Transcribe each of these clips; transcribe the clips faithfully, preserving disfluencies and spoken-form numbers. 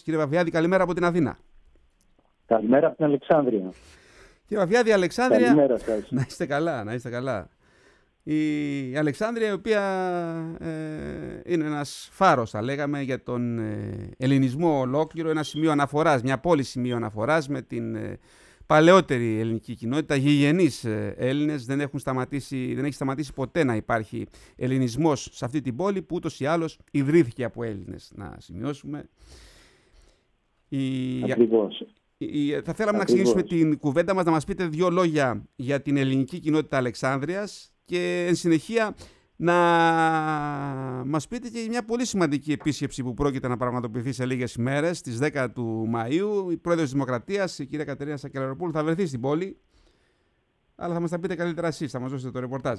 Κύριε Βαφιάδη, καλημέρα από την Αθήνα. Καλημέρα από την Αλεξάνδρεια. Κύριε Βαφιάδη, Αλεξάνδρεια. Καλημέρα σας. Να είστε καλά, να είστε καλά. Η Αλεξάνδρεια, η οποία ε, είναι ένας φάρος, θα λέγαμε, για τον ε, ελληνισμό ολόκληρο, ένα σημείο αναφοράς, μια πόλη σημείο αναφοράς με την ε, παλαιότερη ελληνική κοινότητα. Γηγενείς ε, Έλληνες, δεν, έχουν σταματήσει, δεν έχει σταματήσει ποτέ να υπάρχει ελληνισμός σε αυτή την πόλη, που ούτως ή άλλως ιδρύθηκε από Έλληνες, να σημειώσουμε. Η... Ακριβώς. Η... Θα θέλαμε Ακριβώς. να ξεκινήσουμε την κουβέντα μας, να μας πείτε δύο λόγια για την ελληνική κοινότητα Αλεξάνδρειας και εν συνεχεία να μας πείτε και μια πολύ σημαντική επίσκεψη που πρόκειται να πραγματοποιηθεί σε λίγες ημέρες, στις δέκα του Μαΐου. Η πρόεδρος της Δημοκρατίας, η κυρία Κατερίνα Σακελαροπούλου, θα βρεθεί στην πόλη, αλλά θα μας τα πείτε καλύτερα εσείς, θα μας δώσετε το ρεπορτάζ.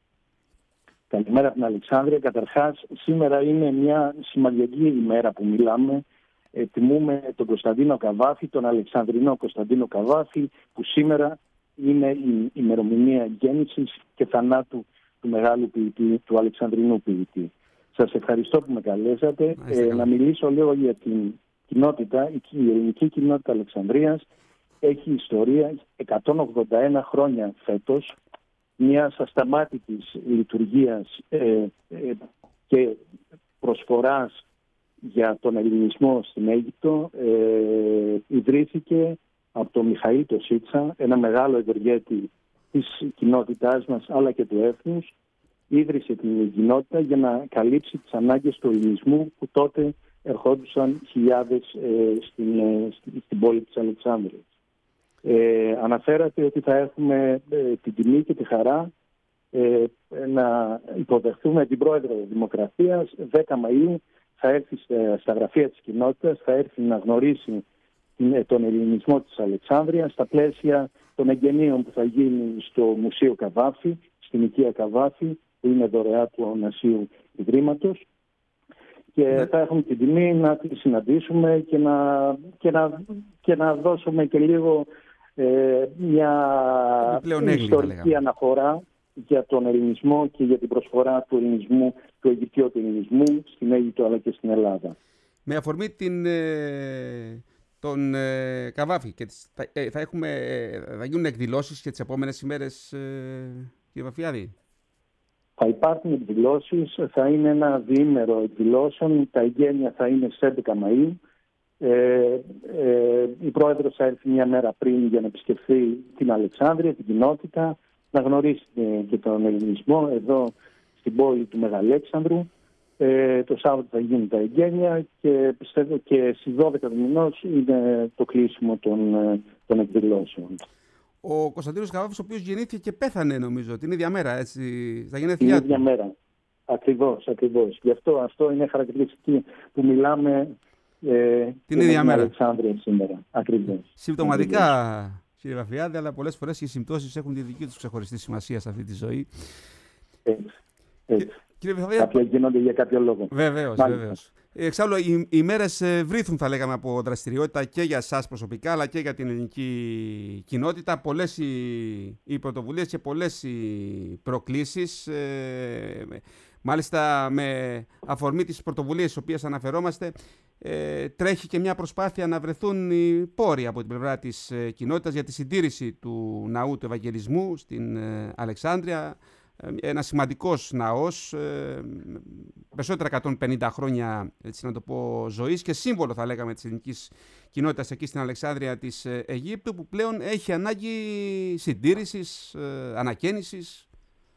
Καλημέρα από την Αλεξάνδρεια. Καταρχάς, σήμερα είναι μια σημαντική ημέρα που μιλάμε. Ε, τιμούμε τον Κωνσταντίνο Καβάφη, τον Αλεξανδρινό Κωνσταντίνο Καβάφη, που σήμερα είναι η ημερομηνία γέννησης και θανάτου του μεγάλου ποιητή, του Αλεξανδρινού ποιητή. Σας ευχαριστώ που με καλέσατε. Ε, να μιλήσω λίγο για την κοινότητα. Η ελληνική κοινότητα Αλεξανδρίας έχει ιστορία εκατόν ογδόντα ένα χρόνια φέτος, μιας ασταμάτητης λειτουργίας ε, ε, και προσφοράς για τον ελληνισμό στην Αίγυπτο. Ε, ιδρύθηκε από τον Μιχαήλ το Σίτσα, ένα μεγάλο ευεργέτη της κοινότητάς μας αλλά και του έθνους. Ίδρυσε την κοινότητα για να καλύψει τις ανάγκες του ελληνισμού, που τότε ερχόντουσαν χιλιάδες ε, στην, ε, στην πόλη της Αλεξάνδρειας. Ε, αναφέρατε ότι θα έχουμε ε, την τιμή και τη χαρά ε, να υποδεχθούμε την πρόεδρο Δημοκρατίας. δέκα Μαΐου θα έρθει στα γραφεία της κοινότητας, θα έρθει να γνωρίσει τον ελληνισμό της Αλεξάνδρειας στα πλαίσια των εγγενείων που θα γίνει στο Μουσείο Καβάφη, στην οικία Καβάφη, που είναι δωρεά του Ωνασίου Ιδρύματος. Και ναι. θα έχουμε την τιμή να τη συναντήσουμε και να, και να, και να δώσουμε και λίγο ε, μια ιστορική αναφορά για τον ελληνισμό και για την προσφορά του ελληνισμού, του Αιγυπτιώτου ελληνισμού στην Αίγυπτο αλλά και στην Ελλάδα. Με αφορμή την, ε, τον ε, Καβάφη, και τις, θα, ε, θα, έχουμε, ε, θα γίνουν εκδηλώσεις και τις επόμενες ημέρες, ε, κύριε Βαφιάδη? Θα υπάρχουν εκδηλώσεις, θα είναι ένα διήμερο εκδηλώσεων, τα εγγένεια θα είναι στις έντεκα Μαΐου. Ε, ε, η πρόεδρος θα έρθει μια μέρα πριν για να επισκεφθεί την Αλεξάνδρεια, την κοινότητα, να γνωρίσει και τον ελληνισμό εδώ στην πόλη του Μεγαλέξανδρου. Ε, το Σάββατο θα γίνουν τα εγγένεια και πιστεύω και στις δώδεκα του μηνός είναι το κλείσιμο των, των εκδηλώσεων. Ο Κωνσταντίνος Καβάφης, ο οποίος γεννήθηκε και πέθανε, νομίζω, την ίδια μέρα, έτσι, στα γενέθλιά του. Την ίδια μέρα. Ακριβώς, ακριβώς. Γι' αυτό αυτό είναι χαρακτηριστική που μιλάμε ε, την ίδια μέρα. Αλεξάνδρεια σήμερα. Ακριβώς. Συμπτωματικά, Ακριβώς. Κύριε Βαφιάδη, αλλά πολλές φορές οι συμπτώσεις έχουν τη δική τους ξεχωριστή σημασία σε αυτή τη ζωή. Έτσι. Έτσι. Κύριε Βαφιάδη, κάποια γίνονται για κάποιο λόγο. Βεβαίως, βεβαίως. Εξάλλου, οι, οι μέρες βρίθουν, θα λέγαμε, από δραστηριότητα και για εσάς προσωπικά, αλλά και για την ελληνική κοινότητα. Πολλές οι, οι πρωτοβουλίες και πολλές οι προκλήσεις. Ε, μάλιστα, με αφορμή τις πρωτοβουλίες στις οποίες αναφερόμαστε, Ε, τρέχει και μια προσπάθεια να βρεθούν οι πόροι από την πλευρά της ε, κοινότητας για τη συντήρηση του ναού του Ευαγγελισμού στην ε, Αλεξάνδρεια. Ε, ένα σημαντικός ναός, ε, περισσότερα εκατόν πενήντα χρόνια, έτσι να το πω, ζωής και σύμβολο, θα λέγαμε, της ελληνικής κοινότητας εκεί στην Αλεξάνδρεια της ε, Αιγύπτου, που πλέον έχει ανάγκη συντήρησης, ε, ανακαίνησης.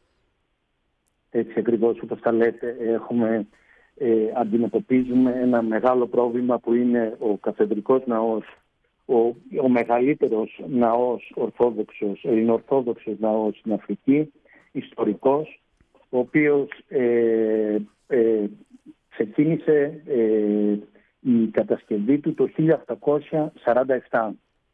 Έτσι ακριβώς όπως τα λέτε, έχουμε... Ε, αντιμετωπίζουμε ένα μεγάλο πρόβλημα που είναι ο καθεδρικός ναός, ο, ο μεγαλύτερος ναός ορθόδοξος, ελληνοορθόδοξος ναός στην Αφρική, ιστορικός, ο οποίος ε, ε, ξεκίνησε ε, η κατασκευή του το χίλια οκτακόσια σαράντα επτά.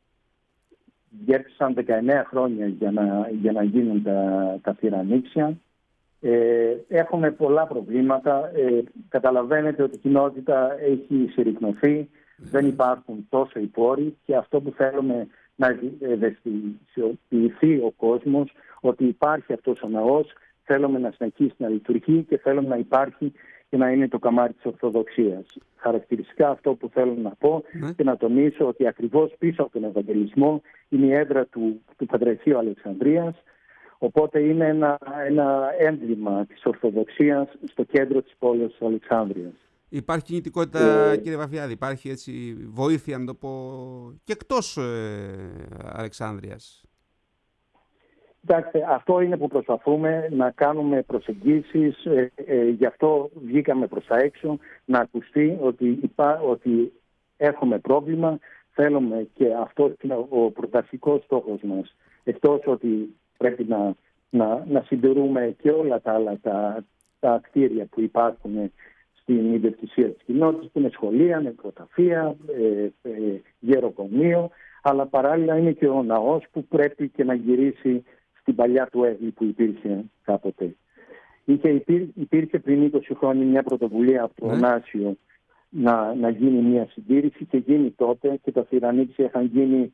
Γέρθησαν δεκαεννέα χρόνια για να, για να γίνουν τα, τα θυρανίξια. Ε, έχουμε πολλά προβλήματα. Ε, καταλαβαίνετε ότι η κοινότητα έχει συρρυκνωθεί, δεν υπάρχουν τόσο οι πόροι και αυτό που θέλουμε να ευαισθητοποιηθεί ο κόσμος ότι υπάρχει αυτός ο ναός, θέλουμε να συνεχίσει να λειτουργεί και θέλουμε να υπάρχει και να είναι το καμάρι της Ορθοδοξίας. Χαρακτηριστικά αυτό που θέλω να πω ναι. και να τονίσω ότι ακριβώς πίσω από τον Ευαγγελισμό είναι η έδρα του, του Πατριαρχείου Αλεξανδρίας, οπότε είναι ένα, ένα έμβλημα της Ορθοδοξίας στο κέντρο της πόλης της Αλεξάνδρειας. Υπάρχει κινητικότητα, ε, κύριε Βαφιάδη, υπάρχει έτσι βοήθεια, να το πω, και εκτός ε, Αλεξάνδρειας? Κοιτάξτε, αυτό είναι που προσπαθούμε να κάνουμε προσεγγίσεις, ε, ε, γι' αυτό βγήκαμε προς τα έξω, να ακουστεί ότι, υπά, ότι έχουμε πρόβλημα, θέλουμε, και αυτό είναι ο πρωταρχικός στόχος μας, εκτός ότι πρέπει να, να, να συντηρούμε και όλα τα άλλα τα, τα κτίρια που υπάρχουν στην ιδιοκτησία της κοινότητας, που είναι σχολεία, νεκροταφεία, ε, ε, γεροκομείο, αλλά παράλληλα είναι και ο ναός που πρέπει και να γυρίσει στην παλιά του έθνη που υπήρχε κάποτε. Είχε, υπήρχε πριν είκοσι χρόνια μια πρωτοβουλία από το Ωνάσιο να, να γίνει μια συντήρηση και γίνει τότε, και τα θυρανίξια είχαν γίνει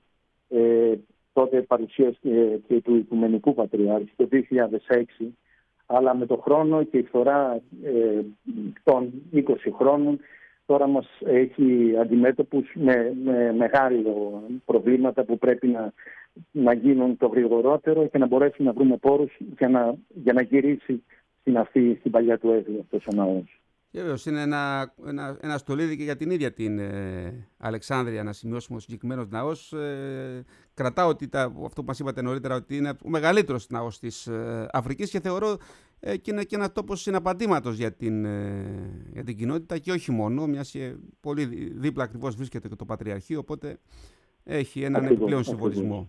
ε, τότε παρουσία και, και του Οικουμενικού Πατριάρχη το δύο χιλιάδες έξι, αλλά με το χρόνο και η φθορά ε, των είκοσι χρόνων τώρα μας έχει αντιμέτωπους με, με μεγάλο προβλήματα που πρέπει να, να γίνουν το γρηγορότερο και να μπορέσουμε να βρούμε πόρους για να, για να γυρίσει στην αυτή, στην παλιά του έδεια αυτός ο ναός. Βέβαιως, είναι ένα, ένα, ένα στολίδι και για την ίδια την ε, Αλεξάνδρεια, να σημειώσουμε ο συγκεκριμένος ναός. Ε, κρατάω ότι τα, αυτό που μας είπατε νωρίτερα, ότι είναι ο μεγαλύτερος ναός της ε, Αφρικής, και θεωρώ ε, και είναι και ένα τόπος συναπαντήματος για την, ε, για την κοινότητα, και όχι μόνο, μιας και πολύ δίπλα ακριβώς βρίσκεται και το Πατριαρχείο, οπότε έχει έναν ακριβώς, επιπλέον συμβολισμό.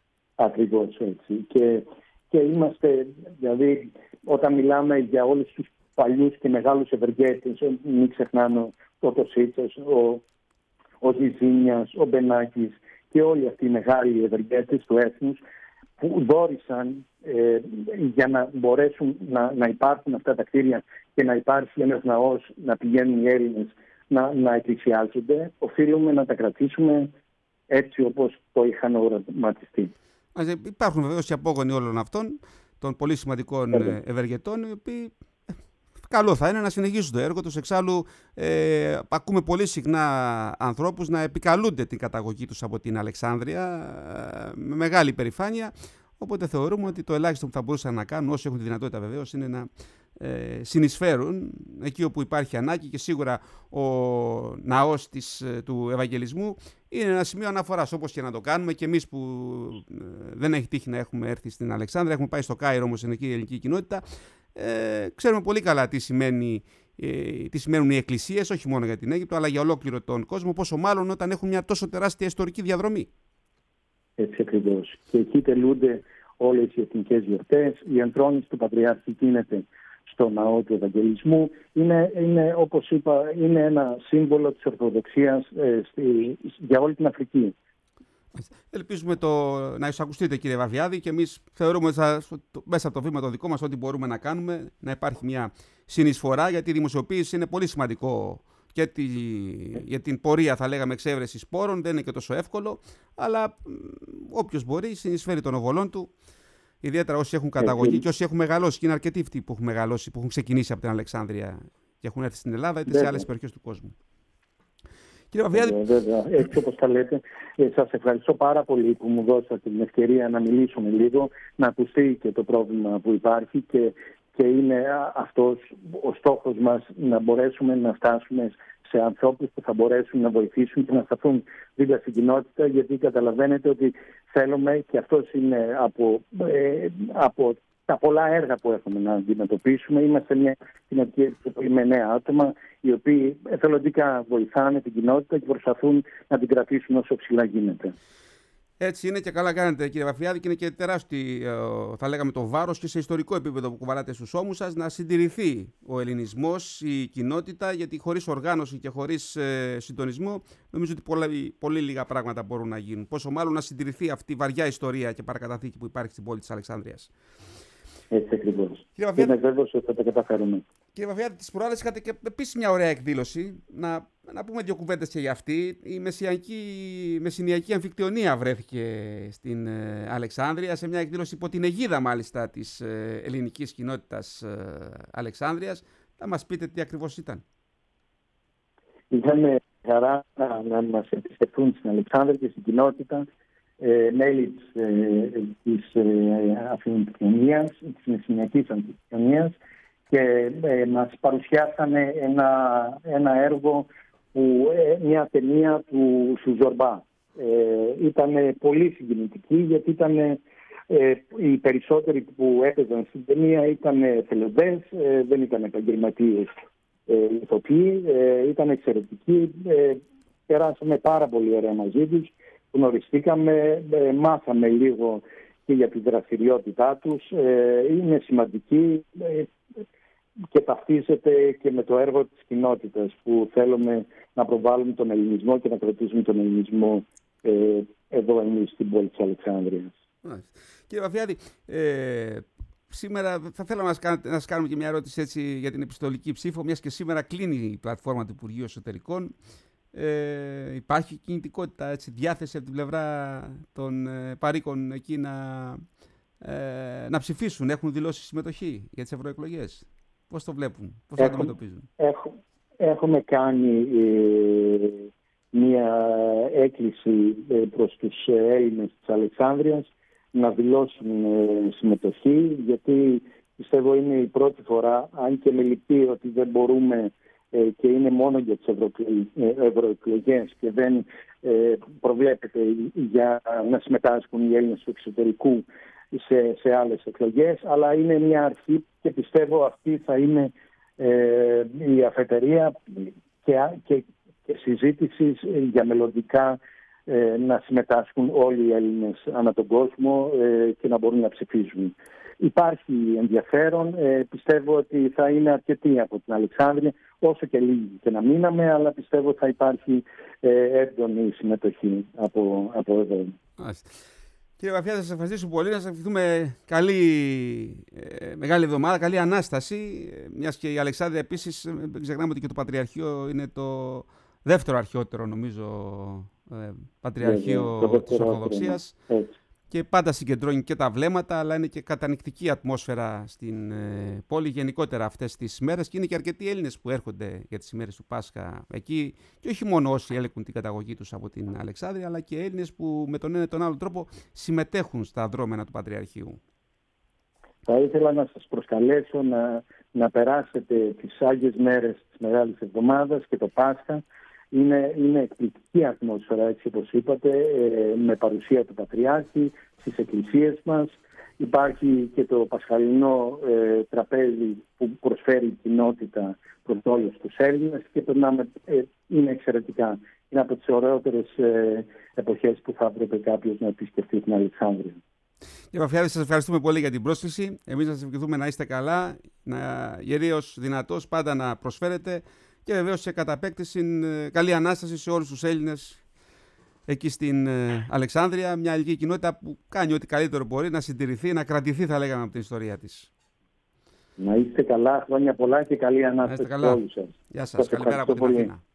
Ακριβώς έτσι. Και, και είμαστε, δηλαδή, όταν μιλάμε για όλους τους παλιούς και μεγάλους ευεργέτες, μην ξεχνάμε ο Τοσίτσας, ο, ο Ζιζίνιας, ο Μπενάκης και όλοι αυτοί οι μεγάλοι ευεργέτες του έθνους που δώρισαν ε, για να μπορέσουν να, να υπάρχουν αυτά τα κτίρια και να υπάρχει ένας ναός, να πηγαίνουν οι Έλληνες να, να εκκλησιάζονται, οφείλουμε να τα κρατήσουμε έτσι όπως το είχαν οραματιστεί. Υπάρχουν βεβαίως οι απόγονοι όλων αυτών των πολύ σημαντικών Βέβαια. ευεργετών, οι οποίοι καλό θα είναι να συνεχίσουν το έργο τους. Εξάλλου, ε, ακούμε πολύ συχνά ανθρώπους να επικαλούνται την καταγωγή τους από την Αλεξάνδρεια ε, με μεγάλη περηφάνεια. Οπότε θεωρούμε ότι το ελάχιστο που θα μπορούσαν να κάνουν, όσοι έχουν τη δυνατότητα βεβαίως, είναι να ε, συνεισφέρουν εκεί όπου υπάρχει ανάγκη, και σίγουρα ο ναός της, του Ευαγγελισμού είναι ένα σημείο αναφοράς, όπως και να το κάνουμε. Και εμείς που ε, δεν έχει τύχει να έχουμε έρθει στην Αλεξάνδρεια, έχουμε πάει στο Κάιρο όμως, είναι εκεί η ελληνική κοινότητα. Ε, ξέρουμε πολύ καλά τι, σημαίνει, ε, τι σημαίνουν οι εκκλησίες, όχι μόνο για την Αίγυπτο, αλλά για ολόκληρο τον κόσμο, πόσο μάλλον όταν έχουν μια τόσο τεράστια ιστορική διαδρομή. Έτσι ακριβώς. Και εκεί τελούνται όλες οι εθνικές γιορτές. Η ενθρόνηση του Πατριάρχη γίνεται στο ναό του Ευαγγελισμού. Είναι, είναι όπως είπα, είναι ένα σύμβολο της Ορθοδοξίας ε, στη, για όλη την Αφρική. Ελπίζουμε το, να εισακουστείτε, κύριε Βαφιάδη, και εμείς θεωρούμε ότι θα, μέσα από το βήμα το δικό μας, ό,τι μπορούμε να κάνουμε, να υπάρχει μια συνεισφορά, γιατί η δημοσιοποίηση είναι πολύ σημαντικό και τη, για την πορεία, θα λέγαμε, εξέβρεση σπόρων, δεν είναι και τόσο εύκολο, αλλά όποιος μπορεί συνεισφέρει των οβολών του, ιδιαίτερα όσοι έχουν καταγωγή και όσοι έχουν μεγαλώσει, και είναι αρκετοί αυτοί που έχουν μεγαλώσει, που έχουν ξεκινήσει από την Αλεξάνδρεια και έχουν έρθει στην Ελλάδα είτε σε άλλες περιοχές του κόσμου. Κύριε Βαφιάδη. Βέβαια, έτσι όπως τα λέτε. Ε, σας ευχαριστώ πάρα πολύ που μου δώσατε την ευκαιρία να μιλήσουμε λίγο, να ακουστεί και το πρόβλημα που υπάρχει, και, και είναι αυτός ο στόχος μας, να μπορέσουμε να φτάσουμε σε ανθρώπους που θα μπορέσουν να βοηθήσουν και να σταθούν δίπλα στην κοινότητα, γιατί καταλαβαίνετε ότι θέλουμε, και αυτός είναι από, ε, από τα πολλά έργα που έχουμε να αντιμετωπίσουμε. Είμαστε μια κοινωνική με νέα άτομα, οι οποίοι εθελοντικά βοηθάνε την κοινότητα και προσπαθούν να την κρατήσουν όσο ψηλά γίνεται. Έτσι είναι, και καλά κάνετε, κύριε Βαφιάδη, και είναι και τεράστιο, θα λέγαμε, το βάρος και σε ιστορικό επίπεδο που κουβαλάτε στους ώμους σας, να συντηρηθεί ο ελληνισμός, η κοινότητα, γιατί χωρίς οργάνωση και χωρίς ε, συντονισμό, νομίζω ότι πολλά, πολύ λίγα πράγματα μπορούν να γίνουν. Πόσο μάλλον να συντηρηθεί αυτή η βαριά ιστορία και παρακαταθήκη που υπάρχει στην πόλη της Αλεξάνδρειας. Έτσι ακριβώς. Είμαι βέβαιος ότι θα τα καταφέρουμε. Κύριε Βαφιάδη, τις προάλλες είχατε και επίσης μια ωραία εκδήλωση. Να, να πούμε δύο κουβέντες και για αυτή. Η Μεσσηνιακή Αμφικτιονία βρέθηκε στην ε, Αλεξάνδρεια, σε μια εκδήλωση υπό την αιγίδα μάλιστα της ε, ελληνικής κοινότητας ε, Αλεξάνδρειας. Θα μας πείτε τι ακριβώς ήταν. Είχαμε χαρά να, να μας επισκεφθούν στην Αλεξάνδρεια και στην κοινότητα ε, μέλη της, ε, της ε, Αθηνικής, της Μεσσηνιακής Αθηνικής, και ε, μας παρουσιάσανε ένα, ένα έργο, που, ε, μια ταινία του Σουζορμπά. Ε, ήταν πολύ συγκινητική, γιατί ήταν, ε, οι περισσότεροι που έπαιζαν στην ταινία ήταν εθελοντές, ε, δεν ήταν επαγγελματίες ε, ηθοποιοί, ε, ήταν εξαιρετικοί, ε, περάσαμε πάρα πολύ ωραία μαζί τους, γνωριστήκαμε, ε, μάθαμε λίγο και για τη δραστηριότητά τους, ε, είναι σημαντική ε, και ταυτίζεται και με το έργο της κοινότητας, που θέλουμε να προβάλλουμε τον ελληνισμό και να κρατήσουμε τον ελληνισμό ε, εδώ εμείς στην πόλη της Αλεξάνδρειας. Κύριε Βαφιάδη, ε, σήμερα θα θέλω να σας κάνουμε και μια ερώτηση έτσι για την επιστολική ψήφο, μιας και σήμερα κλείνει η πλατφόρμα του Υπουργείου Εσωτερικών. Ε, υπάρχει κινητικότητα, έτσι, διάθεση από την πλευρά των ε, παροίκων εκεί να, ε, να ψηφίσουν, έχουν δηλώσει συμμετοχή για τις ευρωεκλογές? Πώς το βλέπουν, πώς το αντιμετωπίζουν? Έχουμε, έχουμε κάνει ε, μια έκκληση ε, προς τους Έλληνες της Αλεξάνδρειας να δηλώσουν ε, συμμετοχή, γιατί πιστεύω είναι η πρώτη φορά, αν και με λυπεί ότι δεν μπορούμε ε, και είναι μόνο για τις ευρωεκλογές και δεν ε, προβλέπεται για να συμμετάσχουν οι Έλληνες του εξωτερικού σε, σε άλλες εκλογές, αλλά είναι μια αρχή και πιστεύω αυτή θα είναι ε, η αφετηρία και, και, και συζήτηση για μελλοντικά ε, να συμμετάσχουν όλοι οι Έλληνες ανά τον κόσμο ε, και να μπορούν να ψηφίζουν. Υπάρχει ενδιαφέρον, ε, πιστεύω ότι θα είναι αρκετοί από την Αλεξάνδρεια, όσο και λίγοι και να μείναμε, αλλά πιστεύω θα υπάρχει ε, έντονη συμμετοχή από, από εδώ. Άστε. Κύριε Βαφιάδη, θα σας ευχαριστήσουμε πολύ. Να σας ευχηθούμε καλή, ε, μεγάλη εβδομάδα, καλή Ανάσταση. Ε, μιας και η Αλεξάνδρεια επίσης, δεν ξεχνάμε ότι και το Πατριαρχείο είναι το δεύτερο αρχαιότερο, νομίζω, ε, Πατριαρχείο yeah, yeah, της Ορθοδοξίας. Yeah. Και πάντα συγκεντρώνει και τα βλέμματα, αλλά είναι και κατανυκτική ατμόσφαιρα στην ε, πόλη γενικότερα αυτές τις μέρες. Και είναι και αρκετοί Έλληνες που έρχονται για τις ημέρες του Πάσχα εκεί. Και όχι μόνο όσοι έλεκουν την καταγωγή τους από την Αλεξάνδρεια, αλλά και Έλληνες που με τον ένα ή τον άλλο τρόπο συμμετέχουν στα δρόμενα του Πατριαρχείου. Θα ήθελα να σας προσκαλέσω να, να περάσετε τις Άγιες μέρες της Μεγάλης Εβδομάδας και το Πάσχα. Είναι, είναι εκπληκτική ατμόσφαιρα, έτσι όπως είπατε, ε, με παρουσία του Πατριάρχη στις εκκλησίες μας. Υπάρχει και το πασχαλινό ε, τραπέζι που προσφέρει η κοινότητα προς όλους τους Έλληνες και περνάμε, ε, είναι εξαιρετικά. Είναι από τις ωραιότερες ε, εποχές που θα έπρεπε κάποιος να επισκεφτεί την Αλεξάνδρεια. Κύριε Βαφιάδη, σας ευχαριστούμε πολύ για την πρόσκληση. Εμείς να σας ευχηθούμε να είστε καλά, να γεραίος, δυνατός, πάντα να προσφέρετε. Και βεβαίως σε καταπέκτηση καλή Ανάσταση σε όλους τους Έλληνες εκεί στην Αλεξάνδρεια. Μια ελληνική κοινότητα που κάνει ό,τι καλύτερο μπορεί να συντηρηθεί, να κρατηθεί, θα λέγαμε, από την ιστορία της. Να είστε καλά, χρόνια πολλά και καλή Ανάσταση σε όλους σας. Γεια σας, καλημέρα από την Αθήνα.